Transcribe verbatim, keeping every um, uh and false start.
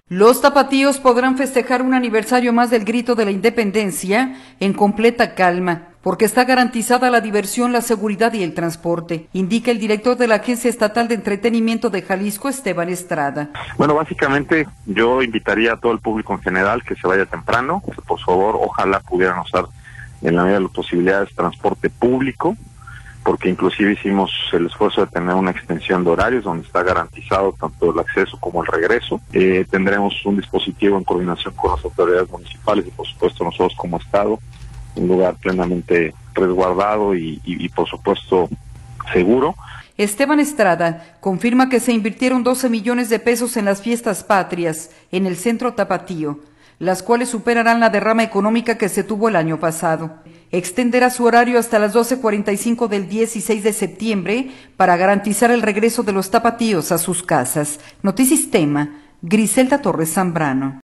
Los tapatíos podrán festejar un aniversario más del Grito de la Independencia en completa calma, porque está garantizada la diversión, la seguridad y el transporte, indica el director de la Agencia Estatal de Entretenimiento de Jalisco, Esteban Estrada. Bueno, básicamente yo invitaría a todo el público en general que se vaya temprano, que por favor, ojalá pudieran usar en la medida de las posibilidades transporte público, porque inclusive hicimos el esfuerzo de tener una extensión de horarios donde está garantizado tanto el acceso como el regreso. Eh, tendremos un dispositivo en coordinación con las autoridades municipales y por supuesto nosotros como Estado, un lugar plenamente resguardado y, y, y por supuesto seguro. Esteban Estrada confirma que se invirtieron doce millones de pesos en las fiestas patrias en el centro tapatío, las cuales superarán la derrama económica que se tuvo el año pasado. Extenderá su horario hasta las doce cuarenta y cinco del dieciséis de septiembre para garantizar el regreso de los tapatíos a sus casas. Notisistema, Griselda Torres Zambrano.